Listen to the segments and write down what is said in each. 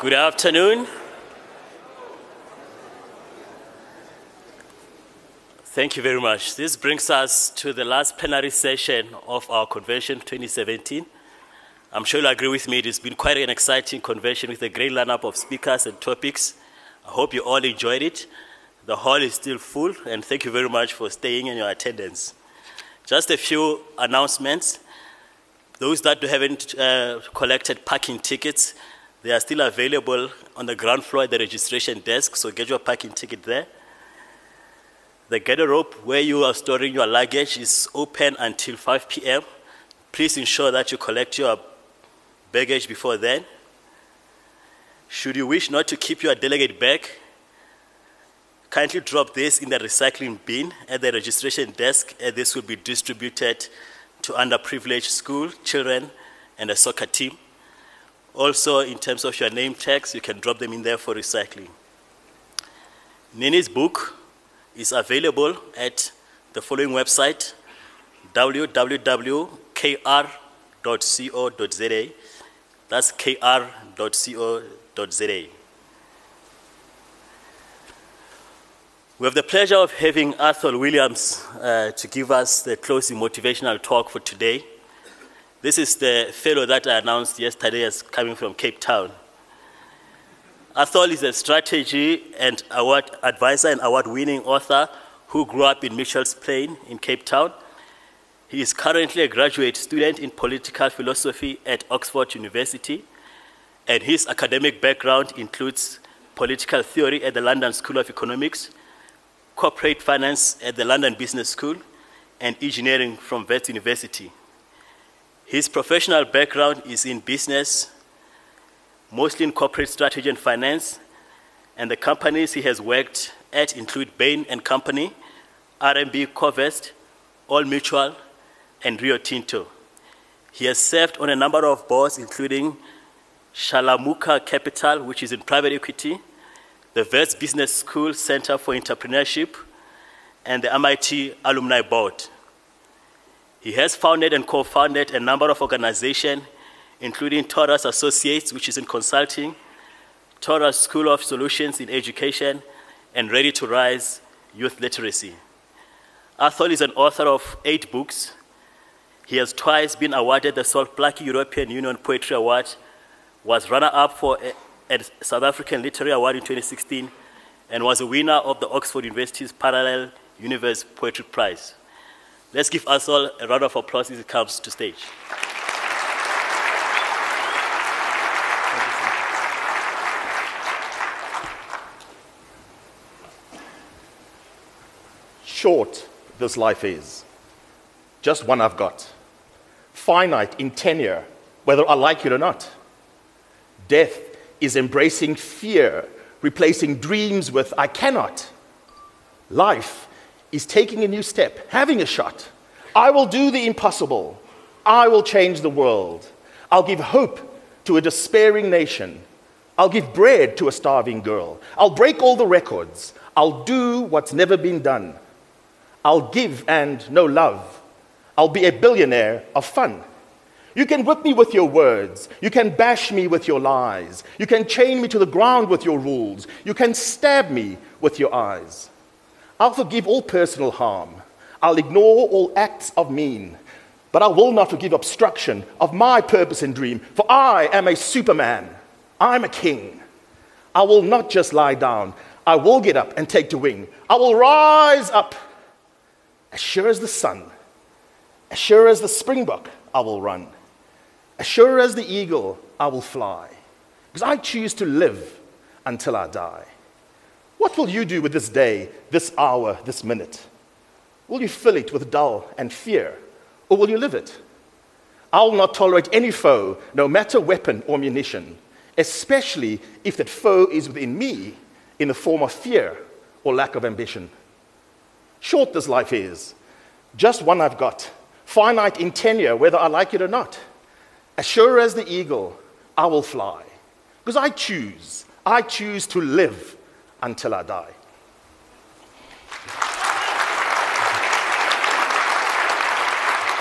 Good afternoon. Thank you very much. This brings us to the last plenary session of our convention 2017. I'm sure you'll agree with me, it's been quite an exciting convention with a great lineup of speakers and topics. I hope you all enjoyed it. The hall is still full, and thank you very much for staying and your attendance. Just a few announcements. Those that haven't collected parking tickets, they are still available on the ground floor at the registration desk, so get your parking ticket there. The garderobe where you are storing your luggage is open until 5 p.m. Please ensure that you collect your baggage before then. Should you wish not to keep your delegate bag, kindly drop this in the recycling bin at the registration desk, and this will be distributed to underprivileged school children and the soccer team. Also, in terms of your name tags, you can drop them in there for recycling. Nini's book is available at the following website, www.kr.co.za. That's kr.co.za. We have the pleasure of having Athol Williams to give us the closing motivational talk for today. This is the fellow that I announced yesterday as coming from Cape Town. Athol is a strategy and award advisor and award-winning author who grew up in Mitchell's Plain in Cape Town. He is currently a graduate student in political philosophy at Oxford University, and his academic background includes political theory at the London School of Economics, corporate finance at the London Business School, and engineering from Wits University. His professional background is in business, mostly in corporate strategy and finance, and the companies he has worked at include Bain & Company, RMB Covest, All Mutual, and Rio Tinto. He has served on a number of boards, including Shalamuka Capital, which is in private equity, the Wits Business School Center for Entrepreneurship, and the MIT Alumni Board. He has founded and co-founded a number of organizations, including Taurus Associates, which is in consulting, Taurus School of Solutions in education, and Ready to Rise Youth Literacy. Athol is an author of 8 books. He has twice been awarded the Sol Plaatje European Union Poetry Award, was runner-up for a South African Literary Award in 2016, and was a winner of the Oxford University's Parallel Universe Poetry Prize. Let's give Athol a round of applause as he comes to stage. Short this life is, just one I've got. Finite in tenure, whether I like it or not. Death is embracing fear, replacing dreams with I cannot. Life is taking a new step, having a shot. I will do the impossible. I will change the world. I'll give hope to a despairing nation. I'll give bread to a starving girl. I'll break all the records. I'll do what's never been done. I'll give and no love. I'll be a billionaire of fun. You can whip me with your words. You can bash me with your lies. You can chain me to the ground with your rules. You can stab me with your eyes. I'll forgive all personal harm. I'll ignore all acts of mean. But I will not forgive obstruction of my purpose and dream, for I am a superman. I'm a king. I will not just lie down. I will get up and take to wing. I will rise up. As sure as the sun, as sure as the springbok, I will run. As sure as the eagle, I will fly. Because I choose to live until I die. What will you do with this day, this hour, this minute? Will you fill it with dull and fear, or will you live it? I will not tolerate any foe, no matter weapon or munition, especially if that foe is within me in the form of fear or lack of ambition. Short this life is, just one I've got, finite in tenure, whether I like it or not. As sure as the eagle, I will fly, because I choose to live until I die.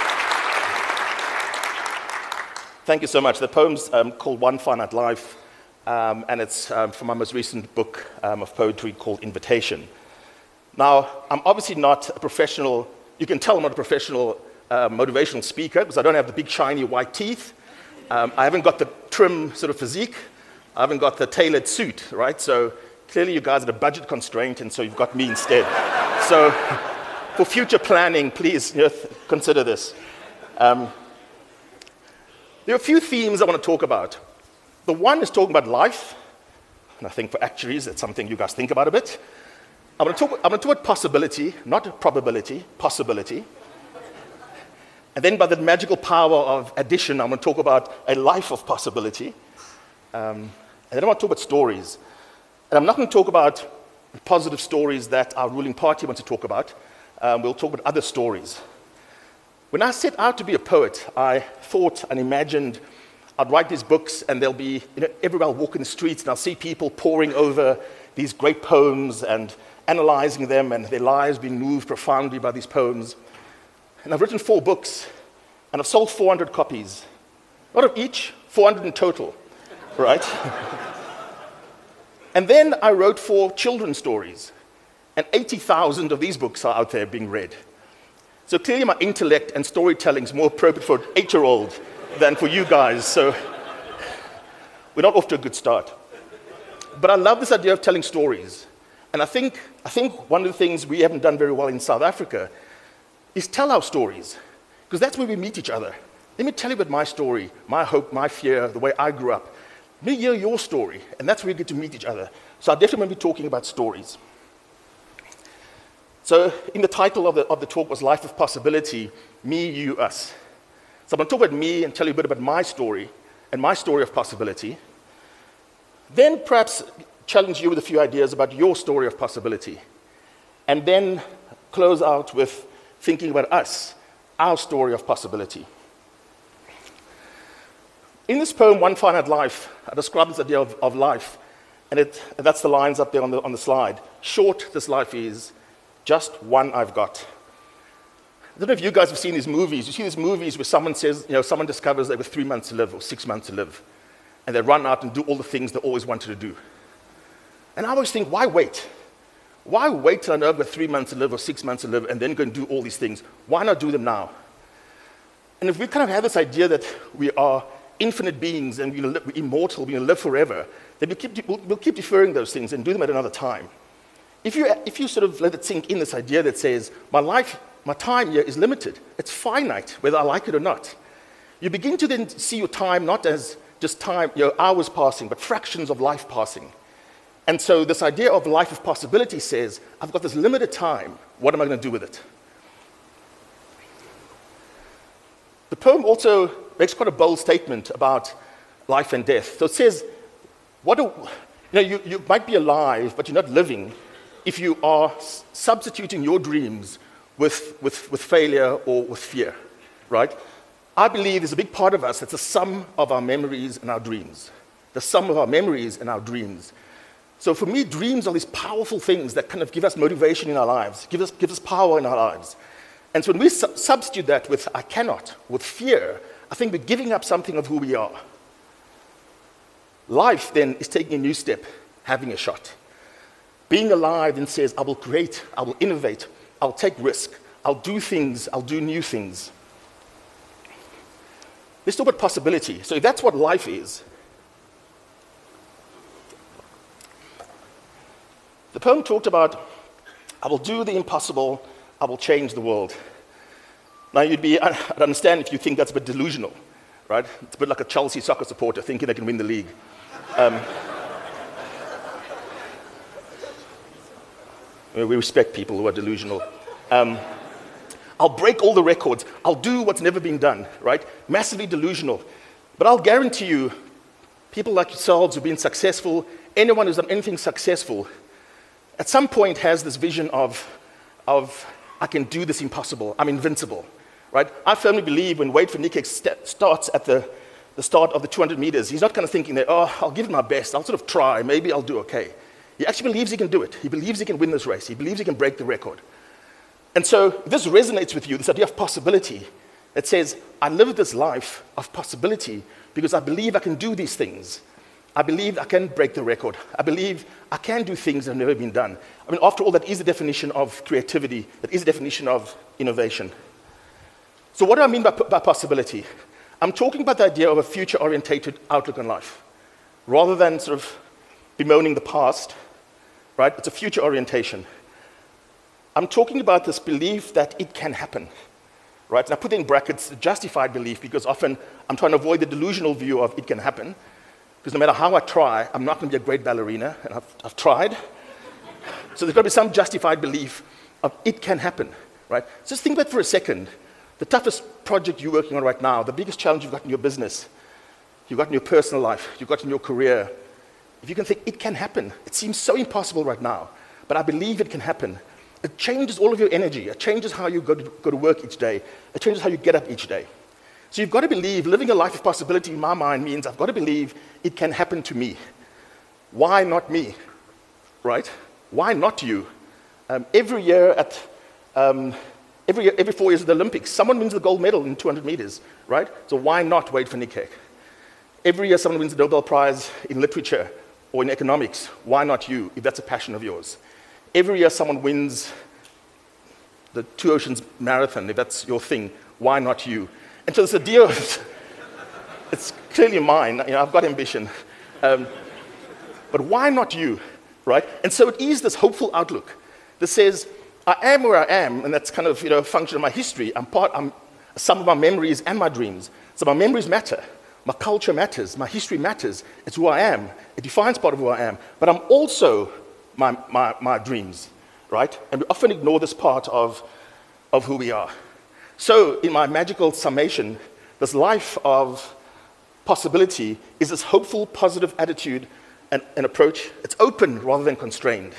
Thank you so much. The poem's called One Finite Life. and it's from my most recent book of poetry called Invitation. Now, I'm obviously not a professional, you can tell I'm not a professional motivational speaker because I don't have the big shiny white teeth. I haven't got the trim sort of physique. I haven't got the tailored suit, right? So clearly you guys are a budget constraint, and so you've got me instead. So for future planning, please consider this. There are a few themes I want to talk about. The one is talking about life, and I think for actuaries, that's something you guys think about a bit. I'm going to talk about possibility, not probability, possibility. And then by the magical power of addition, I'm going to talk about a life of possibility. And then I want to talk about stories. And I'm not going to talk about positive stories that our ruling party wants to talk about. We'll talk about other stories. When I set out to be a poet, I thought and imagined I'd write these books, and there'll be, everywhere I'll walk in the streets, and I'll see people poring over these great poems and analyzing them, and their lives being moved profoundly by these poems. And I've written 4 books, and I've sold 400 copies. Not of each, 400 in total, right? And then I wrote 4 children's stories, and 80,000 of these books are out there being read. So clearly my intellect and storytelling is more appropriate for an 8-year-old than for you guys, so we're not off to a good start. But I love this idea of telling stories. And I think one of the things we haven't done very well in South Africa is tell our stories, because that's where we meet each other. Let me tell you about my story, my hope, my fear, the way I grew up. Let me hear your story, and that's where we get to meet each other. So I definitely want to be talking about stories. So in the title of the talk was Life of Possibility, Me, You, Us. So I'm going to talk about me and tell you a bit about my story and my story of possibility. Then perhaps challenge you with a few ideas about your story of possibility. And then close out with thinking about us, our story of possibility. In this poem, One Finite Life, I describe this idea of life, and that's the lines up there on the slide. Short this life is, just one I've got. I don't know if you guys have seen these movies. You see these movies where someone says, someone discovers they have 3 months to live or 6 months to live, and they run out and do all the things they always wanted to do. And I always think, why wait? Why wait till I know I've got 3 months to live or 6 months to live and then go and do all these things? Why not do them now? And if we kind of have this idea that we are infinite beings and we're immortal, we're going to live forever, then we'll keep deferring those things and do them at another time. If you sort of let it sink in, this idea that says, my time here is limited, it's finite, whether I like it or not, you begin to then see your time not as just time, hours passing, but fractions of life passing. And so this idea of life of possibility says, I've got this limited time, what am I going to do with it? The poem also makes quite a bold statement about life and death. So it says, you might be alive, but you're not living if you are substituting your dreams with failure or with fear, right? I believe there's a big part of us that's the sum of our memories and our dreams. The sum of our memories and our dreams. So for me, dreams are these powerful things that kind of give us motivation in our lives, give us power in our lives. And so when we substitute that with I cannot, with fear, I think we're giving up something of who we are. Life then is taking a new step, having a shot. Being alive then says, I will create, I will innovate, I'll take risk, I'll do things, I'll do new things. Let's talk about possibility. So if that's what life is, the poem talked about, I will do the impossible, I will change the world. Now I'd understand if you think that's a bit delusional, right? It's a bit like a Chelsea soccer supporter thinking they can win the league. We respect people who are delusional. I'll break all the records. I'll do what's never been done, right? Massively delusional. But I'll guarantee you, people like yourselves who've been successful, anyone who's done anything successful, at some point has this vision of I can do this impossible, I'm invincible, right? I firmly believe when Wade van Niekerk starts at the start of the 200 meters, he's not kind of thinking that, I'll give it my best, I'll sort of try, maybe I'll do okay. He actually believes he can do it. He believes he can win this race. He believes he can break the record. And so this resonates with you, this idea of possibility that says, I live this life of possibility because I believe I can do these things. I believe I can break the record. I believe I can do things that have never been done. I mean, after all, that is the definition of creativity. That is the definition of innovation. So what do I mean by possibility? I'm talking about the idea of a future-orientated outlook on life. Rather than sort of bemoaning the past, right? It's a future orientation. I'm talking about this belief that it can happen, right? And I put in brackets justified belief because often I'm trying to avoid the delusional view of it can happen. Because no matter how I try, I'm not going to be a great ballerina, and I've tried. So there's got to be some justified belief of it can happen, right? Just think about it for a second. The toughest project you're working on right now, the biggest challenge you've got in your business, you've got in your personal life, you've got in your career, if you can think it can happen, it seems so impossible right now, but I believe it can happen. It changes all of your energy. It changes how you go to work each day. It changes how you get up each day. So you've got to believe, living a life of possibility in my mind means I've got to believe it can happen to me. Why not me, right? Why not you? Every year every 4 years at the Olympics, someone wins the gold medal in 200 meters, right? So why not Wade van Niekerk? Every year someone wins the Nobel Prize in literature or in economics. Why not you, if that's a passion of yours? Every year someone wins the Two Oceans Marathon, if that's your thing. Why not you? And so this idea of, it's clearly mine, you know, I've got ambition. But why not you, right? And so it is this hopeful outlook that says, I am where I am, and that's kind of, a function of my history. I'm some of my memories and my dreams. So my memories matter. My culture matters. My history matters. It's who I am. It defines part of who I am. But I'm also my dreams, right? And we often ignore this part of who we are. So in my magical summation, this life of possibility is this hopeful, positive attitude and approach. It's open rather than constrained.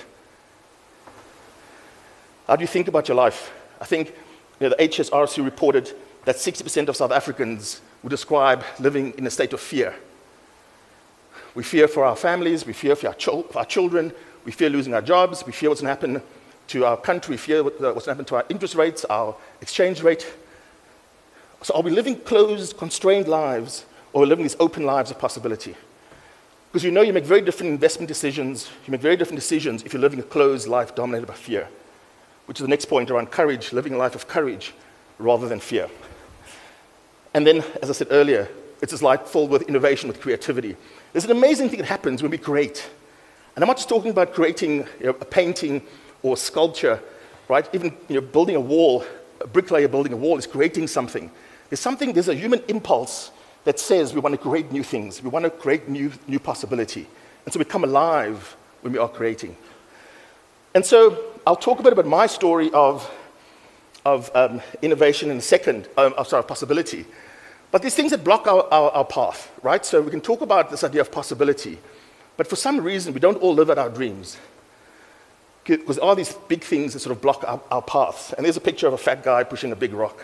How do you think about your life? I think the HSRC reported that 60% of South Africans would describe living in a state of fear. We fear for our families, we fear for our children, we fear losing our jobs, we fear what's going to happen to our country, we fear what's going to happen to our interest rates, our exchange rate. So are we living closed, constrained lives, or are we living these open lives of possibility? Because you make very different investment decisions, you make very different decisions if you're living a closed life dominated by fear. Which is the next point around courage, living a life of courage rather than fear. And then, as I said earlier, it's this life filled with innovation, with creativity. There's an amazing thing that happens when we create. And I'm not just talking about creating a painting or a sculpture, right? Even building a wall, a bricklayer building a wall is creating something. There's a human impulse that says we want to create new things. We want to create new possibility. And so we come alive when we are creating. And so I'll talk a bit about my story of innovation in a second, possibility. But these things that block our path, right? So we can talk about this idea of possibility. But for some reason, we don't all live out our dreams. Because there are these big things that sort of block our paths. And there's a picture of a fat guy pushing a big rock.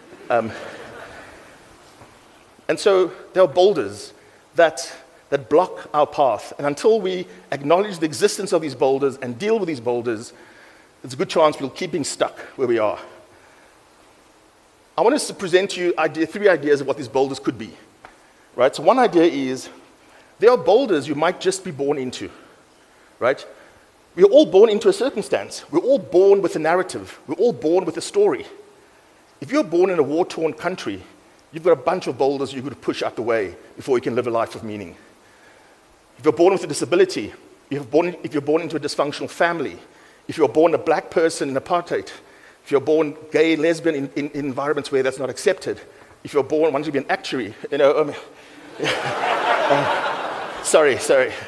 And so there are boulders that block our path. And until we acknowledge the existence of these boulders and deal with these boulders, there's a good chance we'll keep being stuck where we are. I want to present to you three ideas of what these boulders could be. Right? So one idea is, there are boulders you might just be born into. Right? We're all born into a circumstance. We're all born with a narrative. We're all born with a story. If you're born in a war-torn country, you've got a bunch of boulders you've got to push out the way before you can live a life of meaning. If you're born with a disability, if you're born into a dysfunctional family, if you're born a black person in apartheid, if you're born gay, lesbian in environments where that's not accepted, if you're born wanting to be an actuary, sorry.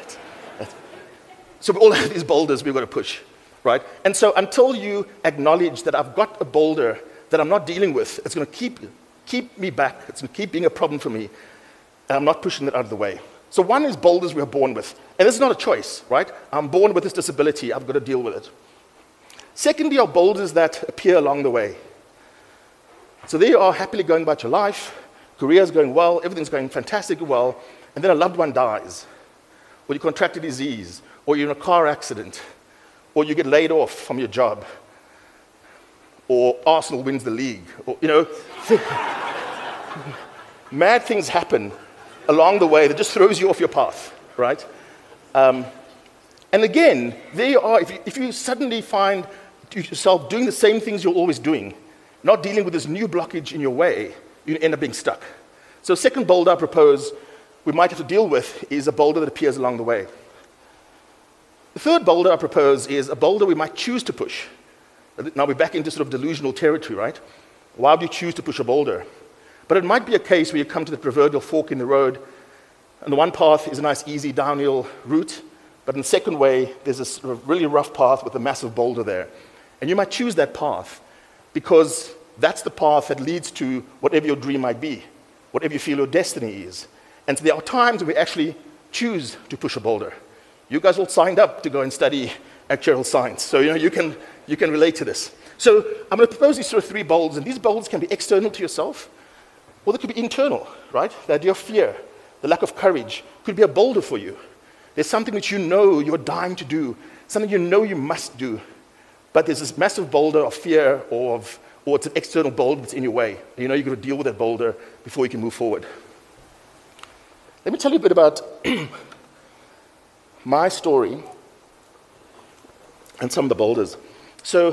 So we all have these boulders we've got to push, right? And so until you acknowledge that I've got a boulder that I'm not dealing with, it's going to keep me back, it's going to keep being a problem for me, and I'm not pushing it out of the way. So one is boulders we are born with. And this is not a choice, right? I'm born with this disability, I've got to deal with it. Secondly are boulders that appear along the way. So there you are, happily going about your life, career's going well, everything's going fantastically well, and then a loved one dies, or you contract a disease, or you're in a car accident, or you get laid off from your job, or Arsenal wins the league, or, mad things happen along the way that just throws you off your path, right? And again, there you are. If you suddenly find yourself doing the same things you're always doing, not dealing with this new blockage in your way, you end up being stuck. So second boulder I propose we might have to deal with is a boulder that appears along the way. The third boulder I propose is a boulder we might choose to push. Now we're back into sort of delusional territory, right? Why would you choose to push a boulder? But it might be a case where you come to the proverbial fork in the road, and the one path is a nice, easy downhill route, but in the second way, there's a sort of really rough path with a massive boulder there. And you might choose that path because that's the path that leads to whatever your dream might be, whatever you feel your destiny is. And so there are times when we actually choose to push a boulder. You guys all signed up to go and study actuarial science, so you can relate to this. So I'm going to propose these sort of three boulders, and these boulders can be external to yourself, or they could be internal, right? The idea of fear, the lack of courage, could be a boulder for you. There's something which you know you're dying to do, something you know you must do, but there's this massive boulder of fear or it's an external boulder that's in your way. And you know you've got to deal with that boulder before you can move forward. Let me tell you a bit about my story and some of the boulders. So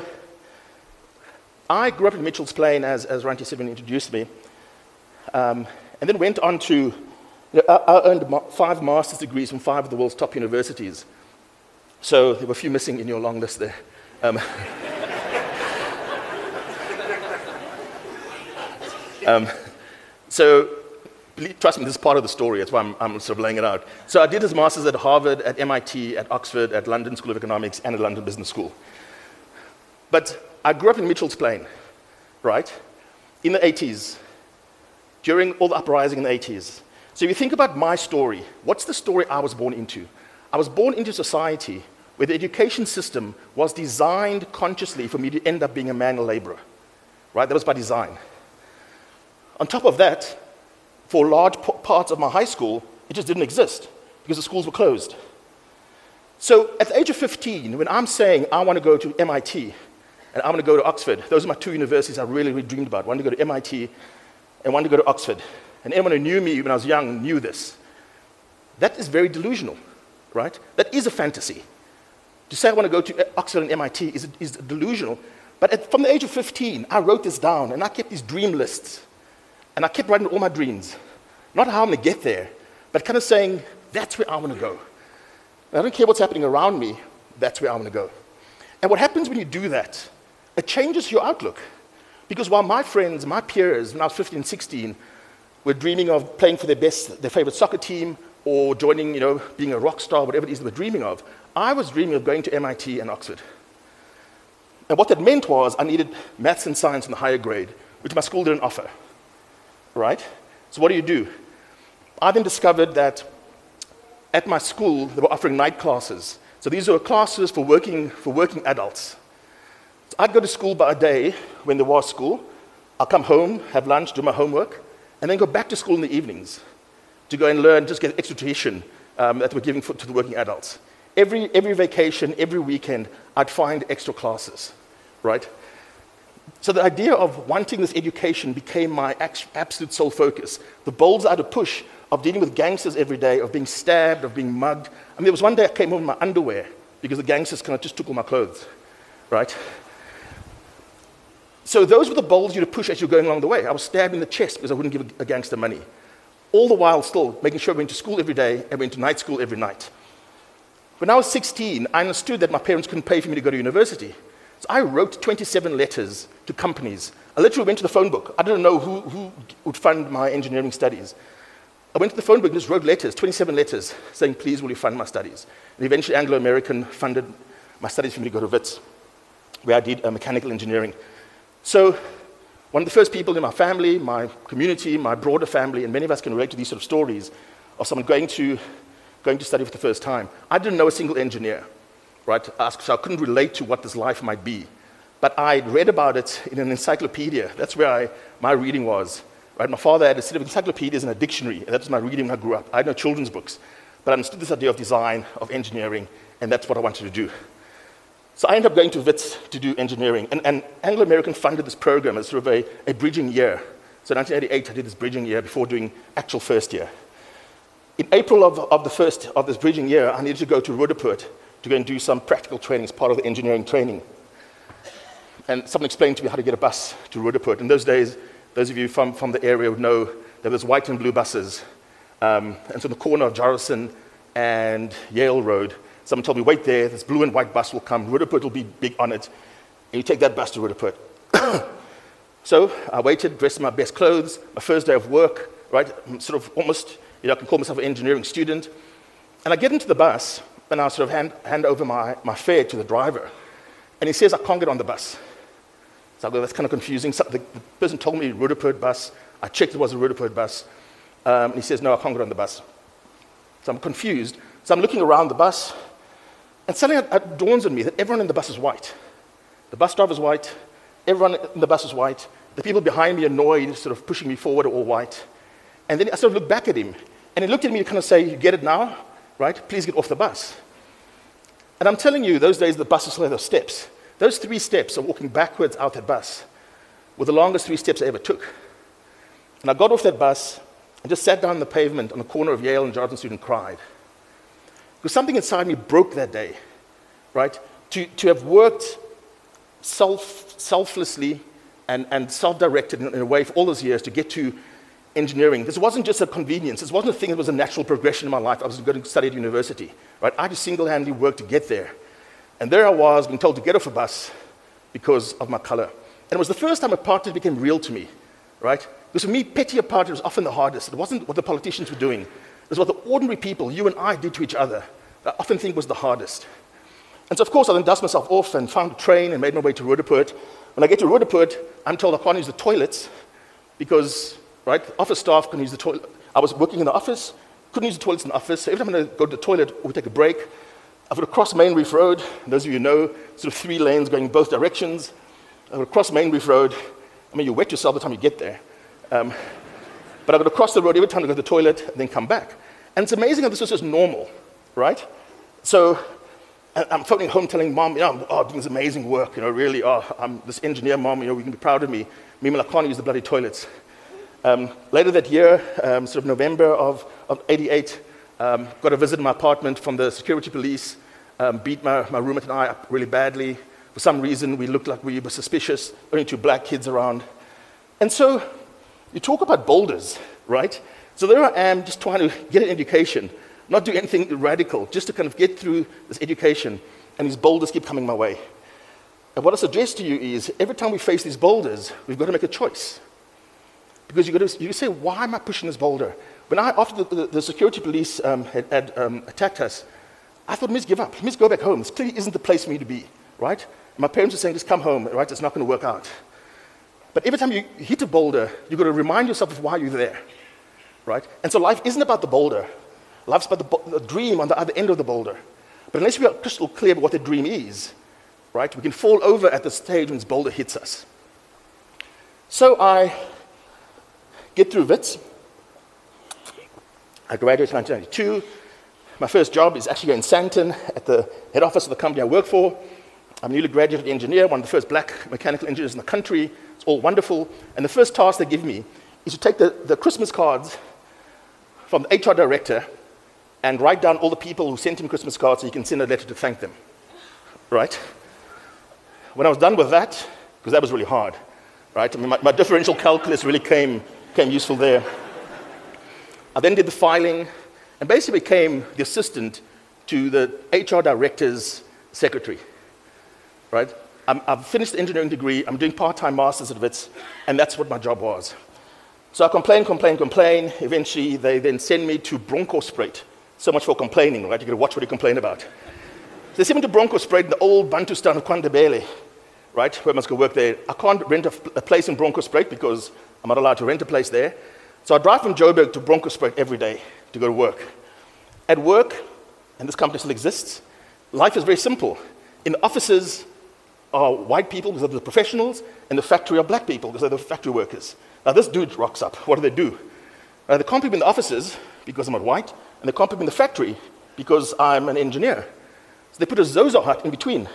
I grew up in Mitchell's Plain, as Ranti Sivan introduced me, and then went on to I earned 5 master's degrees from 5 of the world's top universities. So there were a few missing in your long list there. So trust me, this is part of the story. That's why I'm sort of laying it out. So I did his master's at Harvard, at MIT, at Oxford, at London School of Economics, and at London Business School. But I grew up in Mitchell's Plain, right, in the 80s, during all the uprising in the 80s. So if you think about my story, what's the story I was born into? I was born into a society where the education system was designed consciously for me to end up being a manual laborer, right? That was by design. On top of that, for large parts of my high school, it just didn't exist because the schools were closed. So at the age of 15, when I'm saying I want to go to MIT and I want to go to Oxford, those are my 2 universities I really, really dreamed about. One to go to MIT and one to go to Oxford. And anyone who knew me when I was young knew this. That is very delusional, right? That is a fantasy. To say I want to go to Oxford and MIT is delusional. But from the age of 15, I wrote this down, and I kept these dream lists. And I kept writing all my dreams. Not how I'm going to get there, but kind of saying, that's where I want to go. And I don't care what's happening around me, that's where I want to go. And what happens when you do that, it changes your outlook. Because while my friends, my peers, when I was 15, 16, were dreaming of playing for their favorite soccer team, or joining, being a rock star, whatever it is they were dreaming of, I was dreaming of going to MIT and Oxford. And what that meant was I needed maths and science in the higher grade, which my school didn't offer, right? So what do? I then discovered that at my school, they were offering night classes. So these were classes for working adults. So I'd go to school by a day when there was school. I'll come home, have lunch, do my homework, and then go back to school in the evenings to go and learn, just get extra tuition that we're giving to the working adults. Every vacation, every weekend, I'd find extra classes, right? So the idea of wanting this education became my absolute sole focus. The boulders I had to push of dealing with gangsters every day, of being stabbed, of being mugged. I mean, there was one day I came home in my underwear because the gangsters kind of just took all my clothes, right? So those were the boulders you had to push as you were going along the way. I was stabbed in the chest because I wouldn't give a gangster money. All the while still making sure I went to school every day and went to night school every night. When I was 16, I understood that my parents couldn't pay for me to go to university. So I wrote 27 letters to companies. I literally went to the phone book. I didn't know who would fund my engineering studies. I went to the phone book and just wrote letters, 27 letters, saying, please, will you fund my studies? And eventually Anglo American funded my studies for me to go to WITS, where I did mechanical engineering. So one of the first people in my family, my community, my broader family, and many of us can relate to these sort of stories of someone going to study for the first time. I didn't know a single engineer, right? So I couldn't relate to what this life might be. But I read about it in an encyclopedia. That's where my reading was. Right? My father had a set of encyclopedias and a dictionary, and that was my reading when I grew up. I had no children's books, but I understood this idea of design, of engineering, and that's what I wanted to do. So I ended up going to WITS to do engineering, and Anglo American funded this program as sort of a bridging year. So in 1988, I did this bridging year before doing actual first year. In April of this bridging year, I needed to go to Roodepoort to go and do some practical training as part of the engineering training. And someone explained to me how to get a bus to Roodepoort. In those days, those of you from the area would know there was white and blue buses. And so on the corner of Jarrison and Yale Road, someone told me, wait there, this blue and white bus will come, Roodepoort will be big on it, and you take that bus to Roodepoort. So I waited, dressed in my best clothes, my first day of work, right? I'm sort of almost, I can call myself an engineering student. And I get into the bus, and I sort of hand over my fare to the driver. And he says, I can't get on the bus. So I go, that's kind of confusing. So the person told me Roodepoort bus. I checked it was a Roodepoort bus. And he says, no, I can't get on the bus. So I'm confused. So I'm looking around the bus, and suddenly it dawns on me that everyone in the bus is white. The bus driver is white. Everyone in the bus is white. The people behind me, annoyed, sort of pushing me forward, are all white. And then I sort of looked back at him, and he looked at me and kind of say, you get it now, right? Please get off the bus. And I'm telling you, those days the buses still had those steps. Those 3 steps of walking backwards out that bus were the longest 3 steps I ever took. And I got off that bus and just sat down on the pavement on the corner of Yale and Jarrison Street and cried. Because something inside me broke that day, right? To have worked selflessly and self-directed in a way for all those years to get to engineering. This wasn't just a convenience. This wasn't a thing that was a natural progression in my life. I was going to study at university, right? I just single-handedly worked to get there. And there I was, being told to get off a bus because of my color. And it was the first time apartheid became real to me, right? Because for me, petty apartheid was often the hardest. It wasn't what the politicians were doing. It was what the ordinary people, you and I, did to each other, that I often think was the hardest. And so, of course, I then dusted myself off and found a train and made my way to Roodepoort. When I get to Roodepoort, I'm told I can't use the toilets because, right, office staff couldn't use the toilet. I was working in the office, couldn't use the toilets in the office. So every time I go to the toilet or we take a break, I've got to cross Main Reef Road. And those of you who know, sort of 3 lanes going in both directions. I've got to cross Main Reef Road. I mean, you wet yourself by the time you get there. But I've got to cross the road every time I go to the toilet and then come back. And it's amazing how this was just normal, right? So I'm phoning home telling Mom, I'm doing this amazing work, really, I'm this engineer, Mom, you can be proud of me. Meanwhile, I can't use the bloody toilets. Later that year, sort of November of 88, got a visit in my apartment from the security police, beat my roommate and I up really badly. For some reason, we looked like we were suspicious, only 2 black kids around. And so you talk about boulders, right? So there I am just trying to get an education, not do anything radical, just to kind of get through this education, and these boulders keep coming my way. And what I suggest to you is, every time we face these boulders, we've got to make a choice. Because you say, why am I pushing this boulder? When after the security police had attacked us, I thought, Miss, give up. Miss, go back home. This clearly isn't the place for me to be, right? And my parents were saying, just come home, right? It's not going to work out. But every time you hit a boulder, you've got to remind yourself of why you're there, right? And so life isn't about the boulder. Life's about the dream on the other end of the boulder. But unless we are crystal clear about what the dream is, right, we can fall over at the stage when this boulder hits us. So I get through WITS. I graduated in 1992. My first job is actually in Sandton at the head office of the company I work for. I'm a newly graduated engineer, one of the first black mechanical engineers in the country. It's all wonderful. And the first task they give me is to take the Christmas cards from the HR director and write down all the people who sent him Christmas cards so he can send a letter to thank them, right? When I was done with that, because that was really hard, right? I mean, my differential calculus really came useful there. I then did the filing and basically became the assistant to the HR director's secretary, right? I've finished the engineering degree, I'm doing part-time masters at WITS, and that's what my job was. So I complain. Eventually, they then send me to Bronkhorstspruit. So much for complaining, right? You've got to watch what you complain about. So they send me to Bronkhorstspruit in the old Bantustan of KwaNdebele, right? Where I must go work there. I can't rent a place in Bronkhorstspruit because I'm not allowed to rent a place there. So I drive from Joburg to Bronkhorstspruit every day to go to work. At work, and this company still exists, life is very simple. In the offices are white people because they're the professionals, and the factory are black people because they're the factory workers. Now this dude rocks up. What do? They can't put me in the offices because I'm not white, and they can't put me in the factory because I'm an engineer. So they put a Zozo hut in between.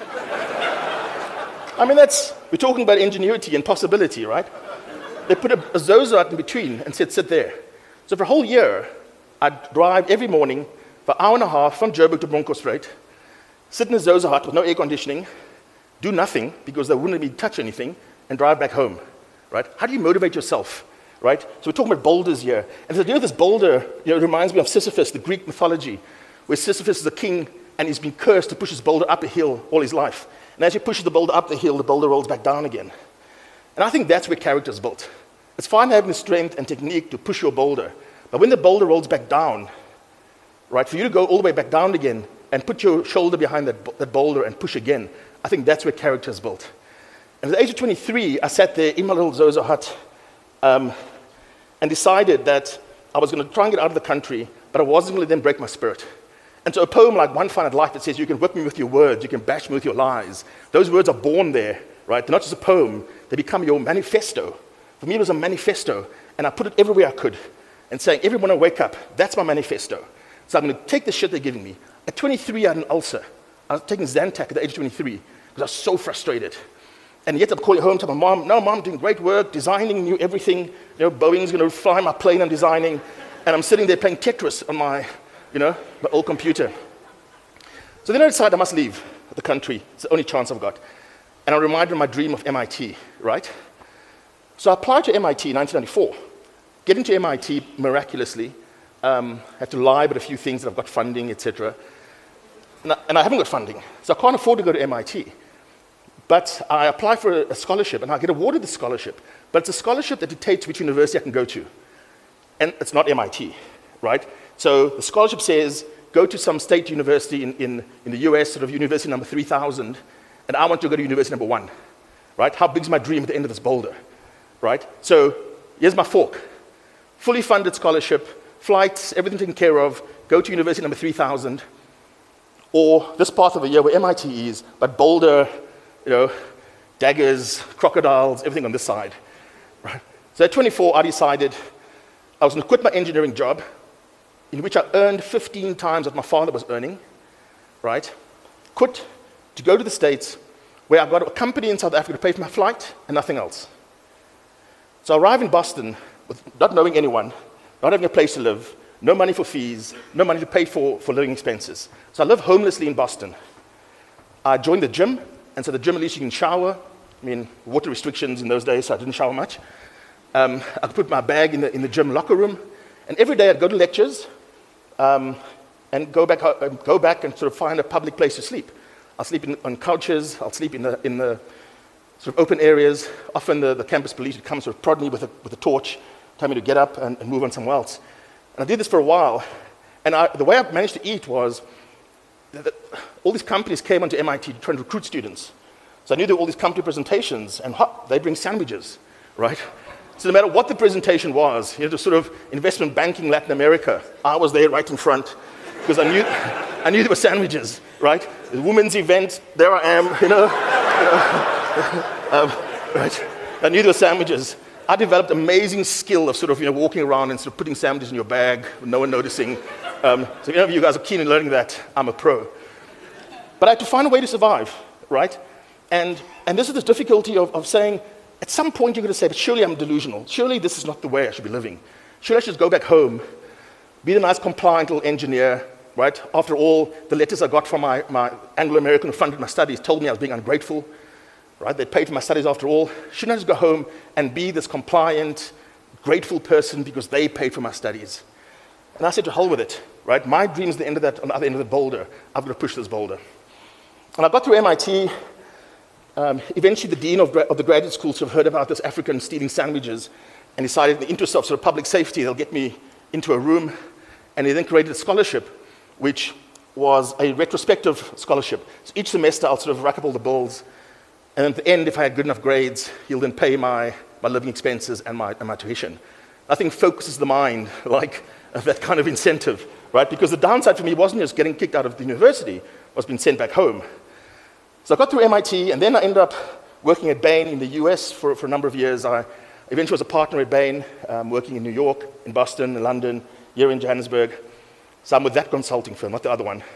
I mean, we're talking about ingenuity and possibility, right? They put a Zozo hut in between and said, sit there. So for a whole year, I'd drive every morning for an hour and a half from Joburg to Bronkhorstspruit, sit in a Zozo hut with no air conditioning, do nothing because they wouldn't let me touch anything, and drive back home, right? How do you motivate yourself, right? So we're talking about boulders here. And the idea of this boulder, reminds me of Sisyphus, the Greek mythology, where Sisyphus is a king and he's been cursed to push his boulder up a hill all his life. And as he pushes the boulder up the hill, the boulder rolls back down again. And I think that's where character is built. It's fine having the strength and technique to push your boulder, but when the boulder rolls back down, right, for you to go all the way back down again and put your shoulder behind that boulder and push again, I think that's where character is built. And at the age of 23, I sat there in my little Zozo hut and decided that I was going to try and get out of the country, but I wasn't going to then break my spirit. And so a poem like One Finite Life that says, you can whip me with your words, you can bash me with your lies, those words are born there, right? They're not just a poem, they become your manifesto. For me, it was a manifesto, and I put it everywhere I could, and saying, every morning I wake up, that's my manifesto. So I'm going to take the shit they're giving me. At 23, I had an ulcer. I was taking Zantac at the age of 23 because I was so frustrated. And yet I'm calling home to my mom, no, Mom, I'm doing great work, designing new everything. Boeing's going to fly my plane I'm designing. And I'm sitting there playing Tetris on my old computer. So then I decided I must leave the country. It's the only chance I've got. And I'm reminded of my dream of MIT, right? So I applied to MIT in 1994. Getting to MIT miraculously, had to lie about a few things that I've got funding, etc. And I haven't got funding, so I can't afford to go to MIT. But I apply for a scholarship, and I get awarded the scholarship. But it's a scholarship that dictates which university I can go to. And it's not MIT, right? So the scholarship says, go to some state university in the US, sort of university number 3,000, and I want to go to university number 1, right? How big's my dream at the end of this boulder, right? So here's my fork. Fully funded scholarship, flights, everything taken care of, go to university number 3,000, or this part of the year where MIT is, but boulder, daggers, crocodiles, everything on this side. Right? So at 24, I decided I was going to quit my engineering job, in which I earned 15 times what my father was earning, right? Quit to go to the States, where I got a company in South Africa to pay for my flight and nothing else. So I arrived in Boston with not knowing anyone, not having a place to live, no money for fees, no money to pay for living expenses. So I lived homelessly in Boston. I joined the gym, and so the gym, at least you can shower. I mean, water restrictions in those days, so I didn't shower much. I could put my bag in the gym locker room, and every day I'd go to lectures and go back and sort of find a public place to sleep. I'll sleep on couches, I'll sleep in the sort of open areas. Often the campus police would come sort of prod me with a torch, tell me to get up and move on somewhere else. And I did this for a while, and the way I managed to eat was that all these companies came onto MIT to try and recruit students. So I knew there were all these company presentations, and they bring sandwiches, right? So no matter what the presentation was, the sort of investment banking Latin America, I was there right in front, because I knew there were sandwiches, right? The women's event, there I am, right? I knew there were sandwiches. I developed amazing skill of sort of walking around and sort of putting sandwiches in your bag with no one noticing. So if any of you guys are keen in learning that, I'm a pro. But I had to find a way to survive, right? And this is the difficulty of saying, at some point you're going to say, but surely I'm delusional. Surely this is not the way I should be living. Surely I should go back home, be the nice compliant little engineer, right? After all, the letters I got from my Anglo-American who funded my studies told me I was being ungrateful, right? They paid for my studies after all. Shouldn't I just go home and be this compliant, grateful person because they paid for my studies? And I said, to hell with it, right? My dream is the end of that, on the other end of the boulder. I've got to push this boulder. And I got through MIT. Eventually, the dean of the graduate school sort of heard about this African stealing sandwiches and decided in the interest of sort of public safety, they'll get me into a room. And he then created a scholarship, which was a retrospective scholarship. So each semester, I'll sort of rack up all the bills. And at the end, if I had good enough grades, he'll then pay my living expenses and my tuition. Nothing focuses the mind like that kind of incentive, right? Because the downside for me wasn't just getting kicked out of the university, was being sent back home. So I got through MIT, and then I ended up working at Bain in the US for a number of years. I eventually was a partner at Bain, working in New York, in Boston, in London, here in Johannesburg. So I'm with that consulting firm, not the other one.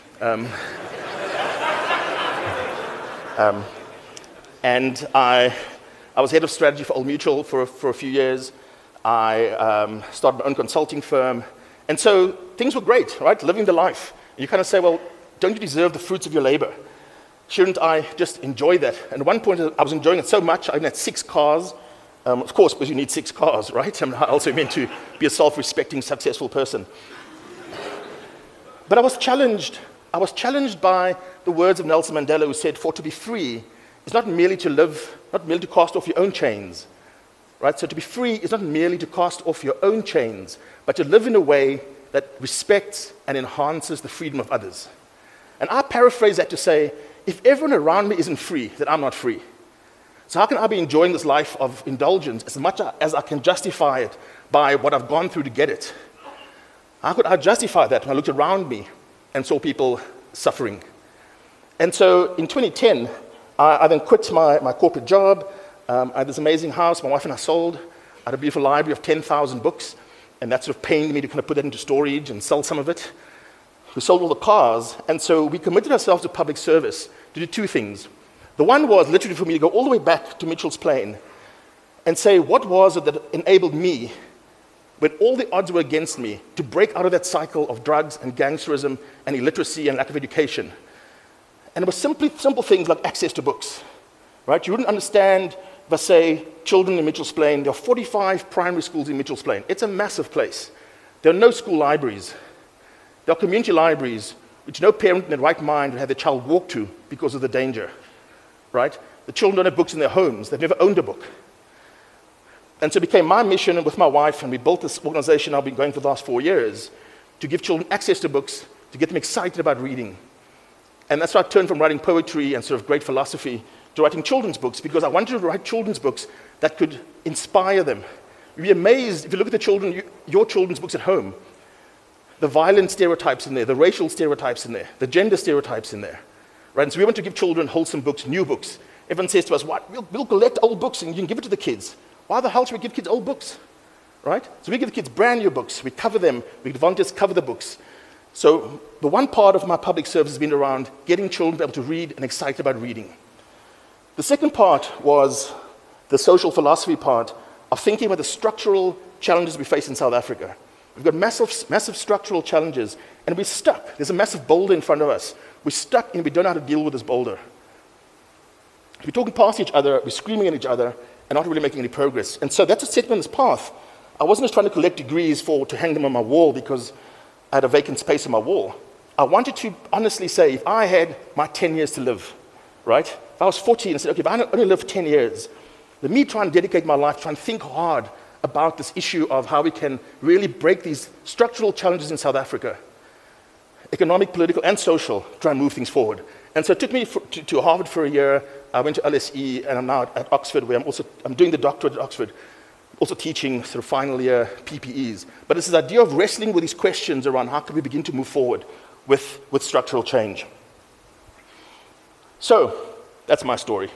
And I was head of strategy for Old Mutual for a few years. I started my own consulting firm, And so things were great, right? Living the life. And you kind of say, well, don't you deserve the fruits of your labor? Shouldn't I just enjoy that? And at one point, I was enjoying it so much, I even had 6 cars. Of course, because you need 6 cars, right? I also meant to be a self-respecting, successful person. But I was challenged. I was challenged by the words of Nelson Mandela, who said, for to be free is not merely to live, not merely to cast off your own chains, right? So to be free is not merely to cast off your own chains, but to live in a way that respects and enhances the freedom of others. And I paraphrase that to say, if everyone around me isn't free, then I'm not free. So how can I be enjoying this life of indulgence as much as I can justify it by what I've gone through to get it? How could I justify that when I looked around me and saw people suffering? And so in 2010, I then quit my corporate job. I had this amazing house my wife and I sold. I had a beautiful library of 10,000 books, and that sort of pained me to kind of put that into storage and sell some of it. We sold all the cars, and so we committed ourselves to public service to do 2 things. The one was literally for me to go all the way back to Mitchell's Plain and say, what was it that enabled me, when all the odds were against me, to break out of that cycle of drugs and gangsterism and illiteracy and lack of education? And it was simple things like access to books, right? You wouldn't understand if I say children in Mitchell's Plain. There are 45 primary schools in Mitchell's Plain. It's a massive place. There are no school libraries. There are community libraries which no parent in their right mind would have their child walk to because of the danger, right? The children don't have books in their homes. They've never owned a book. And so it became my mission with my wife, and we built this organization I've been going for the last 4 years, to give children access to books, to get them excited about reading. And that's why I turned from writing poetry and sort of great philosophy to writing children's books, because I wanted to write children's books that could inspire them. You'd be amazed if you look at the children, your children's books at home, the violent stereotypes in there, the racial stereotypes in there, the gender stereotypes in there. Right? And so we want to give children wholesome books, new books. Everyone says to us, what? We'll collect old books and you can give it to the kids. Why the hell should we give kids old books? Right? So we give the kids brand new books. We cover them. We volunteers cover the books. So the one part of my public service has been around getting children to be able to read and excited about reading. The second part was the social philosophy part of thinking about the structural challenges we face in South Africa. We've got massive structural challenges, and we're stuck. There's a massive boulder in front of us. We're stuck, and we don't know how to deal with this boulder. We're talking past each other, we're screaming at each other, and not really making any progress. And so that's what set me on this path. I wasn't just trying to collect degrees to hang them on my wall because I had a vacant space on my wall. I wanted to honestly say, if I had my 10 years to live, right? If I was 40 and said, okay, if I only live 10 years, let me try and dedicate my life, try and think hard about this issue of how we can really break these structural challenges in South Africa, economic, political, and social, try and move things forward. And so it took me to Harvard for a year. I went to LSE, and I'm now at Oxford, where I'm doing the doctorate at Oxford, also teaching sort of final year PPEs. But it's this idea of wrestling with these questions around how can we begin to move forward with structural change. So that's my story.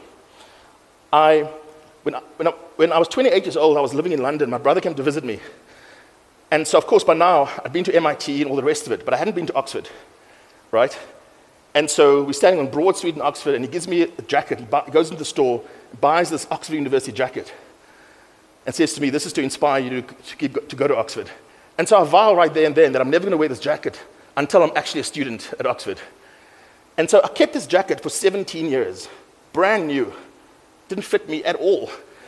When I was 28 years old, I was living in London. My brother came to visit me. And so, of course, by now, I'd been to MIT and all the rest of it, but I hadn't been to Oxford, right? And so we're standing on Broad Street in Oxford, and he gives me a jacket. He goes into the store, buys this Oxford University jacket, and says to me, this is to inspire you to go to Oxford. And so I vow right there and then that I'm never going to wear this jacket until I'm actually a student at Oxford. And so I kept this jacket for 17 years, brand new. Didn't fit me at all.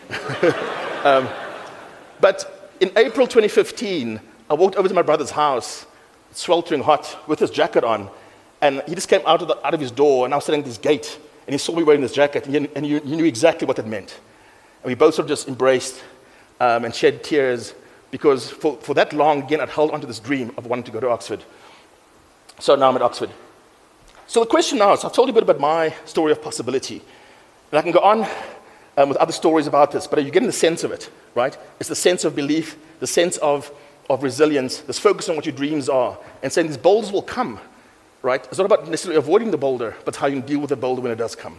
But in April 2015, I walked over to my brother's house, sweltering hot, with his jacket on, and he just came out of his door, and I was sitting at this gate, and he saw me wearing this jacket, and he knew exactly what that meant. And we both sort of just embraced and shed tears, because for that long, again, I'd held onto this dream of wanting to go to Oxford. So now I'm at Oxford. So the question now is, I've told you a bit about my story of possibility, and I can go on with other stories about this, but you're getting the sense of it, right? It's the sense of belief, the sense of resilience, this focus on what your dreams are, and saying these boulders will come, right? It's not about necessarily avoiding the boulder, but how you can deal with the boulder when it does come.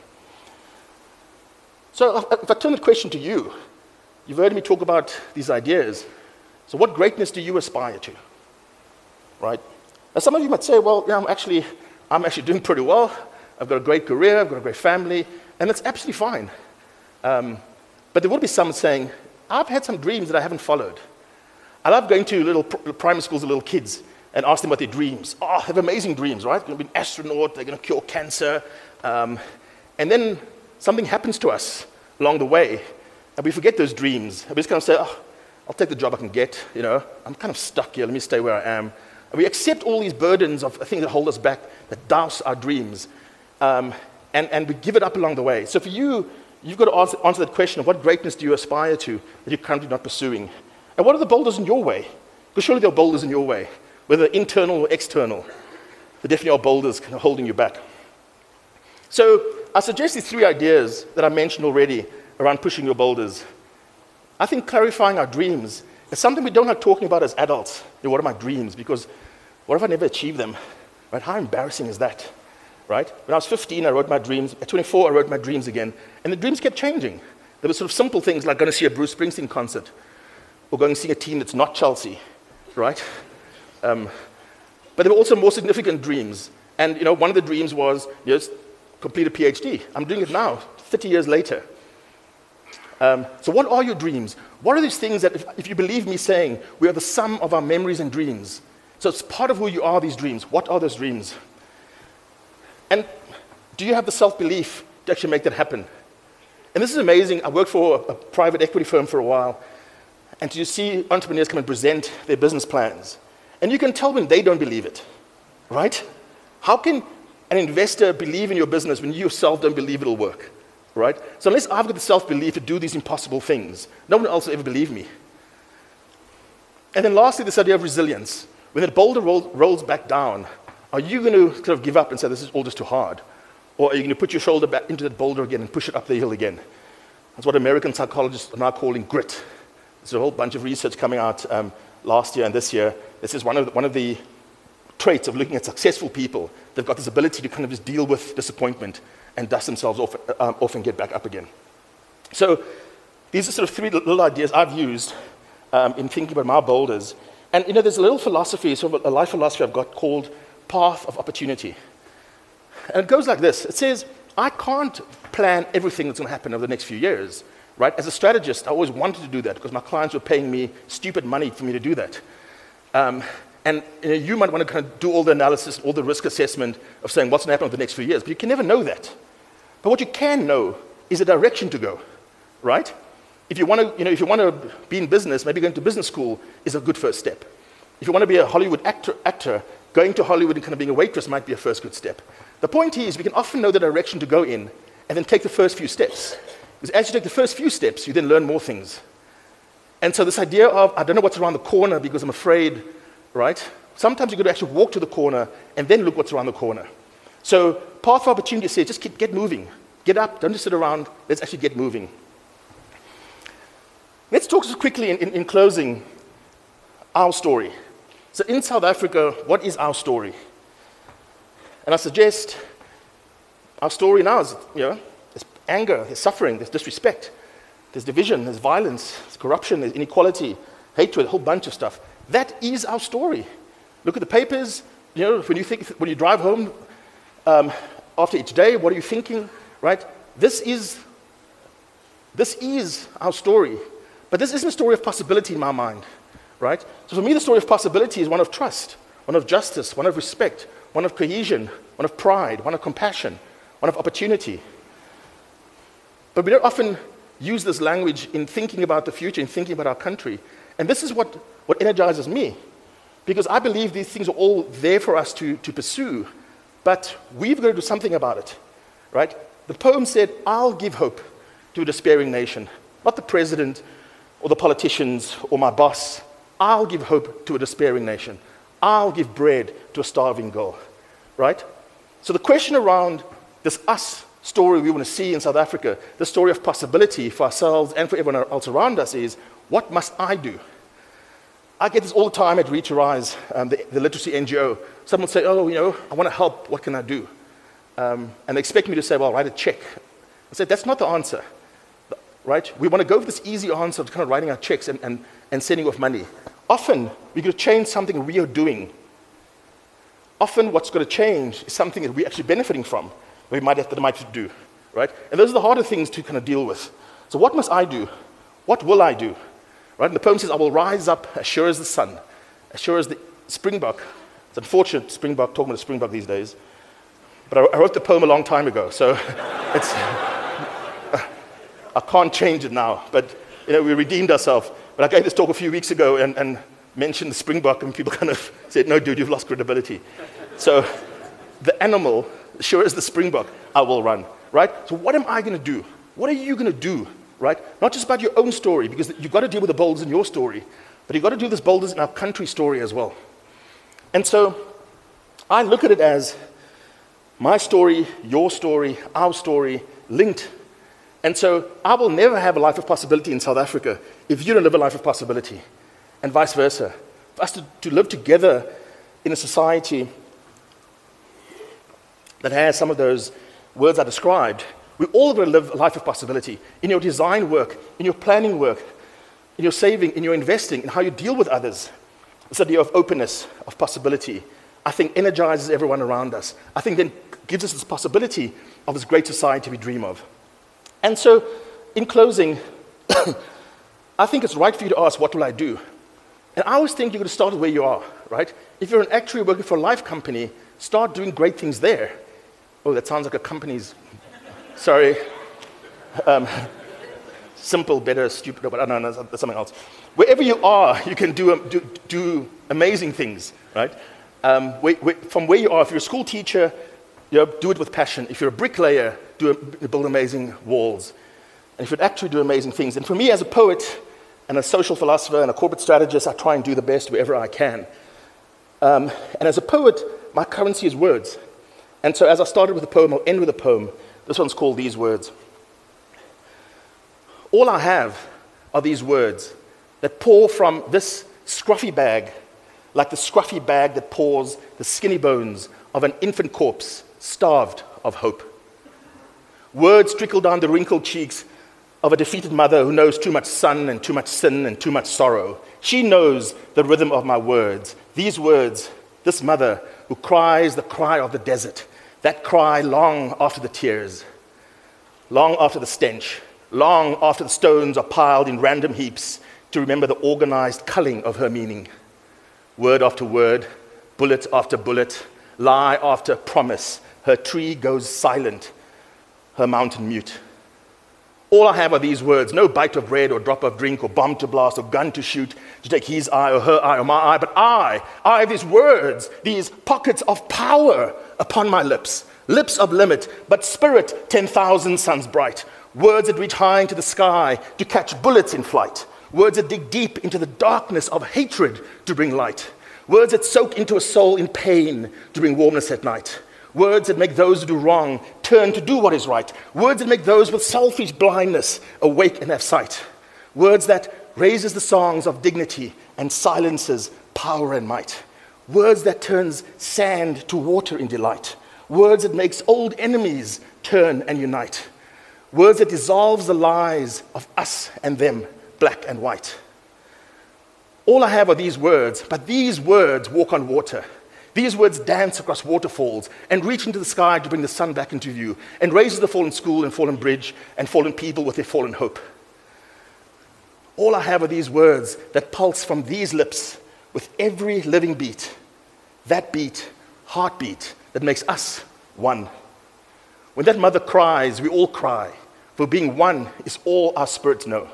So if I turn the question to you, you've heard me talk about these ideas. So what greatness do you aspire to, right? Now some of you might say, well, yeah, I'm actually doing pretty well. I've got a great career, I've got a great family, and that's absolutely fine. But there will be some saying, I've had some dreams that I haven't followed. I love going to little primary schools with little kids and ask them about their dreams. Oh, they have amazing dreams, right? They're going to be an astronaut, they're going to cure cancer. And then something happens to us along the way, and we forget those dreams. And we just kind of say, oh, I'll take the job I can get, you know. I'm kind of stuck here, let me stay where I am. And we accept all these burdens of things that hold us back, that douse our dreams, and we give it up along the way. So for you, you've got to answer that question of what greatness do you aspire to that you're currently not pursuing? And what are the boulders in your way? Because surely there are boulders in your way, whether internal or external. There definitely are boulders kind of holding you back. So I suggest these 3 ideas that I mentioned already around pushing your boulders. I think clarifying our dreams is something we don't like talking about as adults. You know, what are my dreams? Because what if I never achieve them? Right? How embarrassing is that? Right? When I was 15, I wrote my dreams. At 24, I wrote my dreams again. And the dreams kept changing. There were sort of simple things like going to see a Bruce Springsteen concert or going to see a team that's not Chelsea, right? But there were also more significant dreams. And, you know, one of the dreams was, you know, complete a PhD. I'm doing it now, 30 years later. So what are your dreams? What are these things that, if you believe me saying, we are the sum of our memories and dreams? So it's part of who you are, these dreams. What are those dreams? And do you have the self-belief to actually make that happen? And this is amazing. I worked for a private equity firm for a while, and you see entrepreneurs come and present their business plans. And you can tell when they don't believe it, right? How can an investor believe in your business when you yourself don't believe it'll work, right? So unless I've got the self-belief to do these impossible things, no one else will ever believe me. And then lastly, this idea of resilience. When that boulder rolls back down, are you going to kind of give up and say, this is all just too hard? Or are you going to put your shoulder back into that boulder again and push it up the hill again? That's what American psychologists are now calling grit. There's a whole bunch of research coming out last year and this year. This is one of the traits of looking at successful people. They've got this ability to kind of just deal with disappointment and dust themselves off and get back up again. So these are sort of 3 little ideas I've used in thinking about my boulders. And, you know, there's a little philosophy, sort of a life philosophy I've got called Path of Opportunity. And it goes like this. It says, I can't plan everything that's going to happen over the next few years. Right? As a strategist, I always wanted to do that because my clients were paying me stupid money for me to do that. And you know, you might want to kind of do all the analysis, all the risk assessment of saying what's going to happen over the next few years, but you can never know that. But what you can know is the direction to go, right? If you want to, you know, if you want to be in business, maybe going to business school is a good first step. If you want to be a Hollywood actor, going to Hollywood and kind of being a waitress might be a first good step. The point is, we can often know the direction to go in and then take the first few steps. Because as you take the first few steps, you then learn more things. And so this idea of, I don't know what's around the corner because I'm afraid, right? Sometimes you've got to actually walk to the corner and then look what's around the corner. So path of opportunity says, just get moving. Get up, don't just sit around, let's actually get moving. Let's talk just quickly in closing, our story. So in South Africa, what is our story? And I suggest our story now is, you know, there's anger, there's suffering, there's disrespect, there's division, there's violence, there's corruption, there's inequality, hatred, a whole bunch of stuff. That is our story. Look at the papers, you know, when you drive home after each day, what are you thinking, right? This is our story. But this isn't a story of possibility in my mind, right? So for me, the story of possibility is one of trust, one of justice, one of respect, one of cohesion, one of pride, one of compassion, one of opportunity. But we don't often use this language in thinking about the future, in thinking about our country. And this is what energizes me, because I believe these things are all there for us to pursue, but we've got to do something about it, right? The poem said, I'll give hope to a despairing nation, not the president or the politicians or my boss. I'll give hope to a despairing nation. I'll give bread to a starving girl, right? So the question around this us story we want to see in South Africa, the story of possibility for ourselves and for everyone else around us is, what must I do? I get this all the time at Reach Arise, the literacy NGO. Someone will say, oh, you know, I want to help, what can I do? And they expect me to say, well, write a check. I said, that's not the answer, right? We want to go for this easy answer of kind of writing our checks and sending off money. Often, we're going to change something we are doing. Often, what's going to change is something that we're actually benefiting from, we might have to do, right? And those are the harder things to kind of deal with. So what must I do? What will I do? Right? And the poem says, I will rise up as sure as the sun, as sure as the springbok. It's unfortunate springbok, talking about a springbok these days. But I wrote the poem a long time ago, so it's, I can't change it now. But we redeemed ourselves. But I gave this talk a few weeks ago and mentioned the springbok, and people kind of said, no, dude, you've lost credibility. So the animal, sure as the springbok, I will run. Right? So what am I going to do? What are you going to do? Right? Not just about your own story, because you've got to deal with the boulders in your story, but you've got to do this boulders in our country story as well. And so I look at it as my story, your story, our story, linked. And so I will never have a life of possibility in South Africa if you don't live a life of possibility, and vice versa. For us to live together in a society that has some of those words I described, we all got to live a life of possibility in your design work, in your planning work, in your saving, in your investing, in how you deal with others. This idea of openness, of possibility, I think energizes everyone around us. I think then gives us this possibility of this great society we dream of. And so, in closing, I think it's right for you to ask, what will I do? And I always think you're going to start where you are, right? If you're an actuary working for a life company, start doing great things there. Oh, that sounds like a company's... Sorry. Simple, better, stupid, but I don't know, that's something else. Wherever you are, you can do amazing things, right? From where you are, if you're a school teacher, do it with passion. If you're a bricklayer, build amazing walls. And if you're an actor, do amazing things. And for me, as a poet and a social philosopher and a corporate strategist, I try and do the best wherever I can. And as a poet, my currency is words. And so as I started with a poem, I'll end with a poem. This one's called These Words. All I have are these words that pour from this scruffy bag, like the scruffy bag that pours the skinny bones of an infant corpse starved of hope. Words trickle down the wrinkled cheeks of a defeated mother who knows too much sun and too much sin and too much sorrow. She knows the rhythm of my words. These words, this mother who cries the cry of the desert, that cry long after the tears, long after the stench, long after the stones are piled in random heaps to remember the organized culling of her meaning. Word after word, bullet after bullet, lie after promise, her tree goes silent, her mountain mute. All I have are these words, no bite of bread or drop of drink or bomb to blast or gun to shoot to take his eye or her eye or my eye, but I have these words, these pockets of power upon my lips, lips of limit, but spirit 10,000 suns bright, words that reach high into the sky to catch bullets in flight, words that dig deep into the darkness of hatred to bring light, words that soak into a soul in pain to bring warmness at night. Words that make those who do wrong turn to do what is right. Words that make those with selfish blindness awake and have sight. Words that raises the songs of dignity and silences power and might. Words that turns sand to water in delight. Words that makes old enemies turn and unite. Words that dissolves the lies of us and them, black and white. All I have are these words, but these words walk on water. These words dance across waterfalls and reach into the sky to bring the sun back into view and raises the fallen school and fallen bridge and fallen people with their fallen hope. All I have are these words that pulse from these lips with every living beat, that beat, heartbeat that makes us one. When that mother cries, we all cry, for being one is all our spirits know.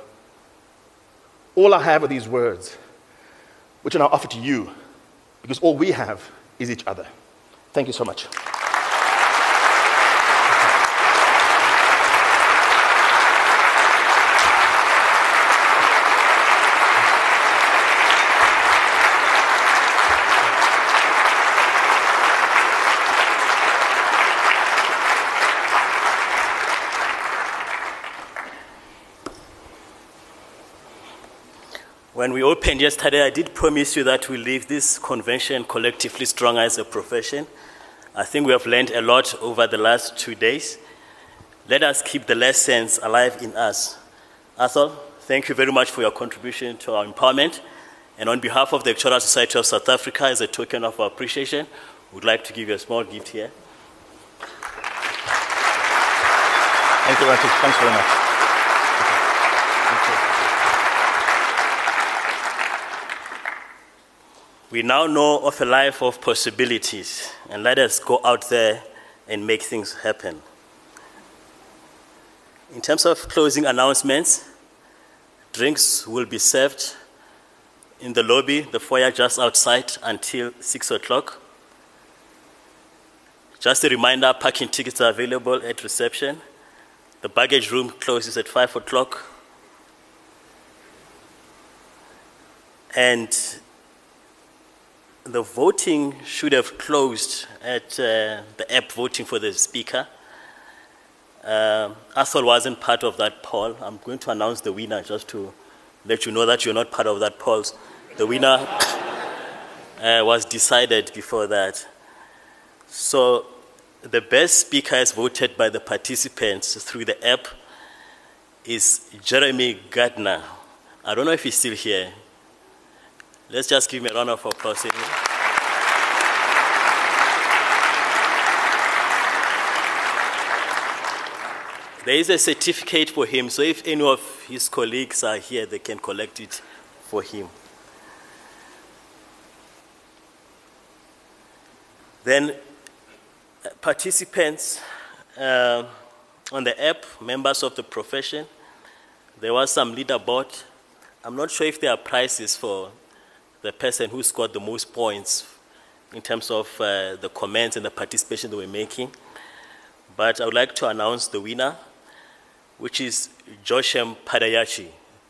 All I have are these words, which I now offer to you, because all we have is each other. Thank you so much. When we opened yesterday, I did promise you that we'll leave this convention collectively stronger as a profession. I think we have learned a lot over the last 2 days. Let us keep the lessons alive in us. Athol, thank you very much for your contribution to our empowerment. And on behalf of the Actuarial Society of South Africa, as a token of our appreciation, we'd like to give you a small gift here. Thank you, Rakesh. Thanks very much. Thank you. We now know of a life of possibilities, and let us go out there and make things happen. In terms of closing announcements, drinks will be served in the lobby, the foyer just outside, until 6 o'clock. Just a reminder, parking tickets are available at reception. The baggage room closes at 5 o'clock. And the voting should have closed at the app voting for the speaker. Athol wasn't part of that poll. I'm going to announce the winner just to let you know that you're not part of that poll. The winner was decided before that. So the best speaker as voted by the participants through the app is Jeremy Gardner. I don't know if he's still here. Let's just give him a round of applause. There is a certificate for him, so if any of his colleagues are here, they can collect it for him. Then participants on the app, members of the profession, there was some leaderboard. I'm not sure if there are prizes for the person who scored the most points in terms of the comments and the participation they were making. But I would like to announce the winner, which is Joshem Padayachi.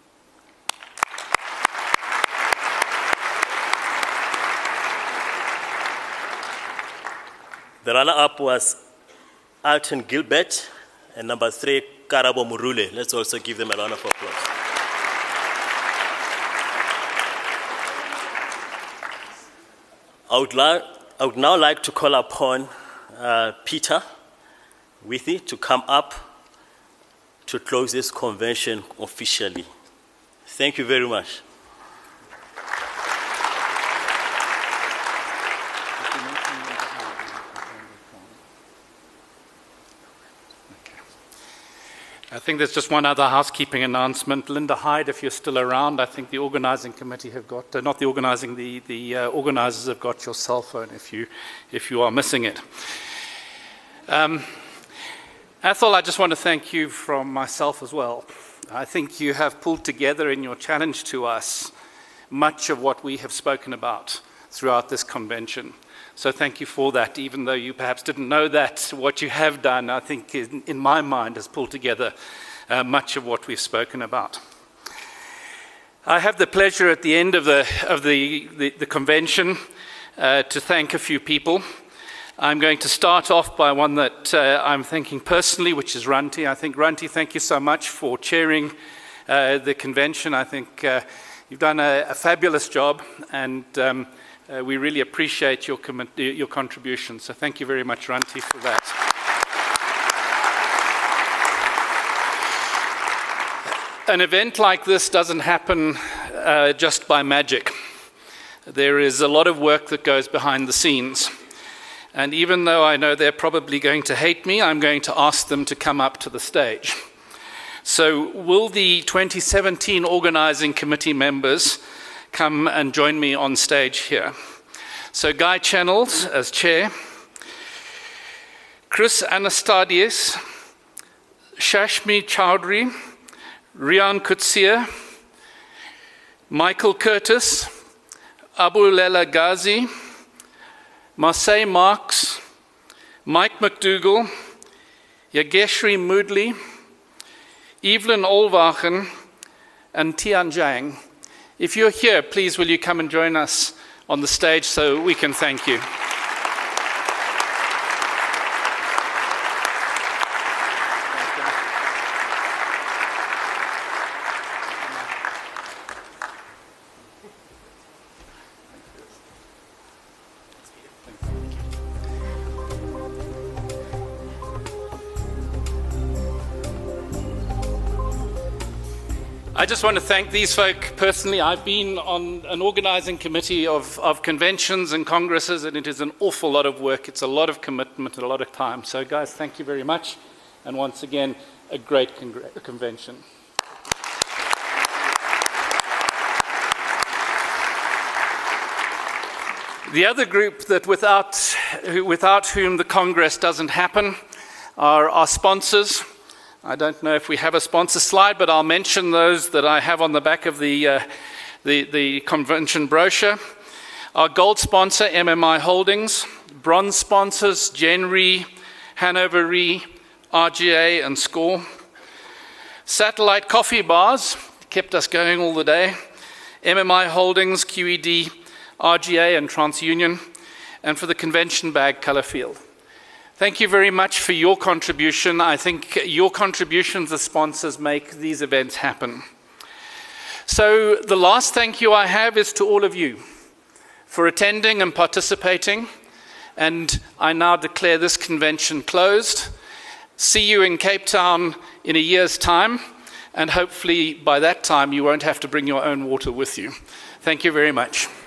The runner-up was Alton Gilbert, and number 3, Karabo Murule. Let's also give them a round of applause. I would now like to call upon Peter Withy to come up to close this convention officially. Thank you very much. I think there's just one other housekeeping announcement. Linda Hyde, if you're still around, I think the organizing committee have got, not the organizing, the organizers have got your cell phone if you are missing it. Athol, I just want to thank you from myself as well. I think you have pulled together in your challenge to us much of what we have spoken about throughout this convention. So thank you for that, even though you perhaps didn't know that. What you have done, I think, in my mind, has pulled together much of what we've spoken about. I have the pleasure at the end of the convention to thank a few people. I'm going to start off by one that I'm thanking personally, which is Ranti. I think, Ranti, thank you so much for chairing the convention. I think you've done a fabulous job, and we really appreciate your contribution. So thank you very much, Ranti, for that. An event like this doesn't happen just by magic. There is a lot of work that goes behind the scenes. And even though I know they're probably going to hate me, I'm going to ask them to come up to the stage. So will the 2017 organizing committee members come and join me on stage here? So Guy Channels as chair, Chris Anastasiades, Shashmi Chowdhury, Rian Kutsia, Michael Curtis, Abu Lela Ghazi, Marseille Marks, Mike McDougall, Yageshri Moodley, Evelyn Olwachen, and Tian Zhang. If you're here, please will you come and join us on the stage so we can thank you. I just want to thank these folk personally. I've been on an organizing committee of conventions and congresses, and it is an awful lot of work. It's a lot of commitment and a lot of time. So guys, thank you very much. And once again, a great convention. The other group that without whom the Congress doesn't happen are our sponsors. I don't know if we have a sponsor slide, but I'll mention those that I have on the back of the convention brochure. Our gold sponsor, MMI Holdings. Bronze sponsors, Gen Re, Hanover Re, RGA, and SCOR. Satellite coffee bars kept us going all the day. MMI Holdings, QED, RGA, and TransUnion. And for the convention bag, Colourfield. Thank you very much for your contribution. I think your contributions as sponsors make these events happen. So the last thank you I have is to all of you for attending and participating. And I now declare this convention closed. See you in Cape Town in a year's time. And hopefully by that time you won't have to bring your own water with you. Thank you very much.